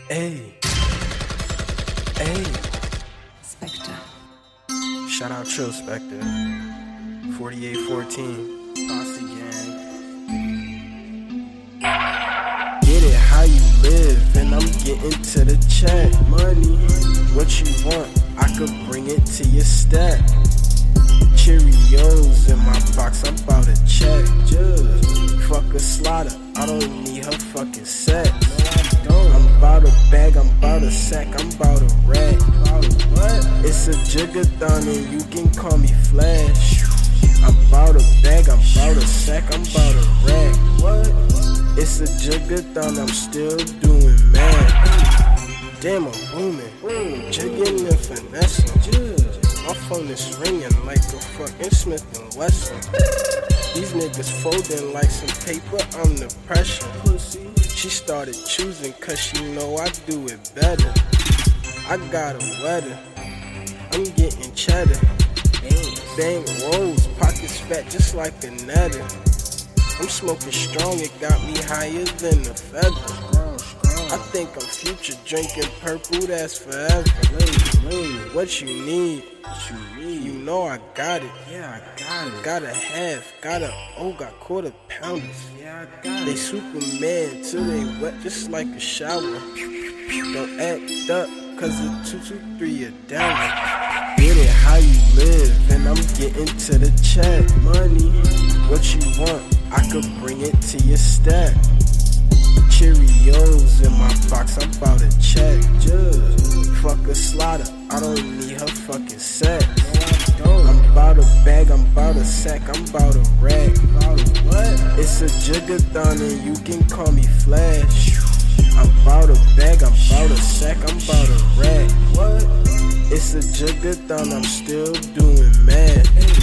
Hey, hey. Spectre. Shout out Trill Spectre. 4814. Posse gang. Get it how you live, and I'm getting to the check. Money, what you want, I could bring it to your stack. Cheerios in my box, I'm bout to check. Just fuck a slaughter, I don't need her fucking sex. No, I don't. I'm bout a bag, I'm bout a sack, I'm bout a rack. What? It's a jiggathon and you can call me Flash. I'm bout a bag, I'm bout a sack, I'm bout a rack. What? It's a jiggathon, I'm still doing mad. Damn, I'm booming, jigging and finessing. My phone is ringing like a fucking Smith & Wesson. These niggas folding like some paper, I'm the pressure. She started choosing cause she know I do it better. I got a wetter, I'm getting cheddar. Bang rolls, pockets fat just like a netter. I'm smoking strong, it got me higher than a feather. I think I'm future, drinking purple, that's forever. What you need? You know I got it. Yeah, I got it. Got a half, got a got quarter pounders. Yeah, I got They it. Superman till they wet just like a shower. Don't act up, cause the 223 a down. Get it how you live, and I'm getting to the check. Money, what you want, I could bring it to your stack. Cheerios in my box, I'm bout to check. Just fuck a slaughter, I don't need her fucking sex. No, I don't. I'm bout a bag, I'm bout a sack, I'm bout a rack. What? It's a jiggathon and you can call me Flash. I'm bout a bag, I'm bout a sack, I'm bout a rack. What? It's a jiggathon, I'm still doing mad.